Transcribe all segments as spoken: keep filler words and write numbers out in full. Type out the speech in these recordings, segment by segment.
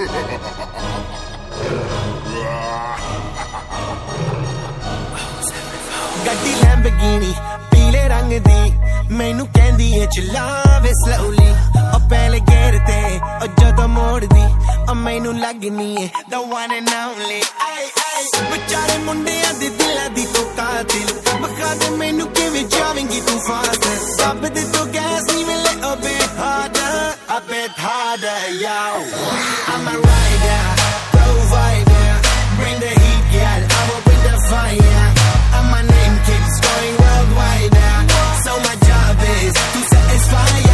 ਗੱਡੀ ਲੈਂਬਰਗਿਨੀ ਪੀਲੇ ਰੰਗ ਦੀ ਮੈਨੂੰ ਕਹਿੰਦੀ ਏ ਚਲਾਵੇ slowly ਉਹ ਪਹਿਲੇ ਗੇਰ ਤੇ ਉਹ ਜਦੋਂ ਮੋੜਦੀ ਉਹ ਮੈਨੂੰ ਲੱਗਨੀ ਏ the one and only ay ay ਵਿਚਾਰੇ ਮੁੰਡਿਆਂ ਦੇ ਦਿਲਾਂ ਦੀ ਤੂੰ ਕਾਤਿਲ ਮਖਾ ਦੇ ਮੈਨੂੰ ਕਿਵੇਂ ਜਾਵੇਂਗੀ ਤੂੰ ਫਾਸਟ ਸਭ ਦੇ ਤੂੰ ਗੈਸ ਨਹੀਂ ਮਿਲੇ a bit harder a bit harder yo I'm a rider provider bring the heat girl I will bring the fire and my name keeps going worldwide now so my job is to satisfy ya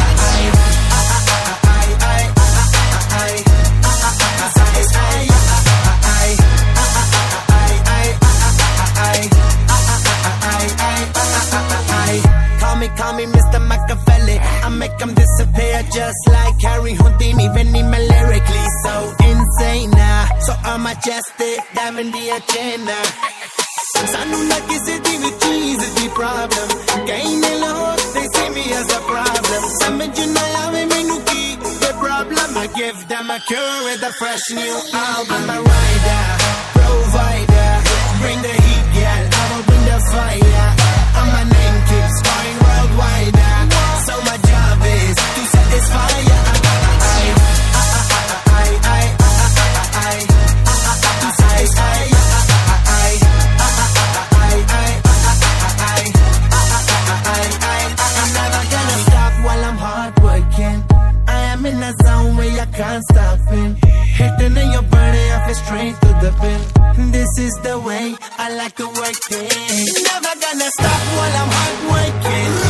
Call me Mister Machiavelli I make them disappear just like Harry Houdini when he me lyrically so insane now so I'm majestic diamond the agenda Sanu na kisi di vi cheese di problem Kahin log they see me as a problem Samajh na aave mainu ki the problem I give them a cure with a fresh new album I'm a rider provider bring the heat girl I will bring the fire and my name keeps going worldwide now so my job is to satisfy ya I'm never gonna stop while I'm hard working I am in a zone where I can't stop in hitting in your body I feel straight to the pin this is the way I like to work it never gonna stop while I'm hard working